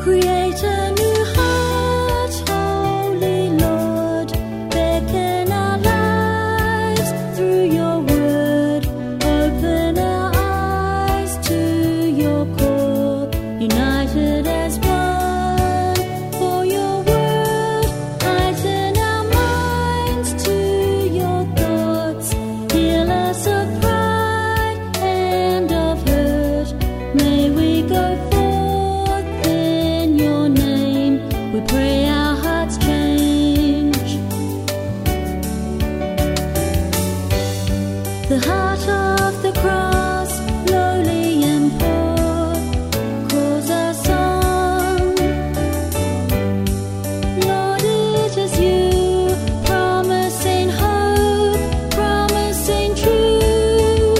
Create a new heart, Holy Lord. Beckon our lives through your word. Open our eyes to your call. United as one for your word. Heighten our minds to your thoughts. Heal us of pride and of hurt. May we go forth in your name. We pray our hearts change. The heart of the cross, lowly and poor, calls us on. Lord, it is you, promising hope, promising truth.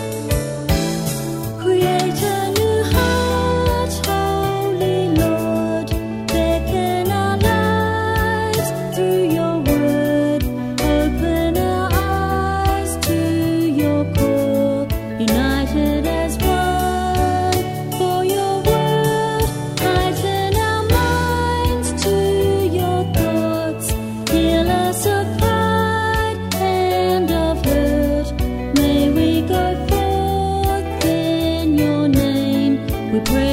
Create a new heart, Holy Lord. Beckon our lives through your word. Open our eyes to your call. United as one for your word. Heighten our minds to your thoughts. Heal us of pride and of hurt. May we go forth in your name. We pray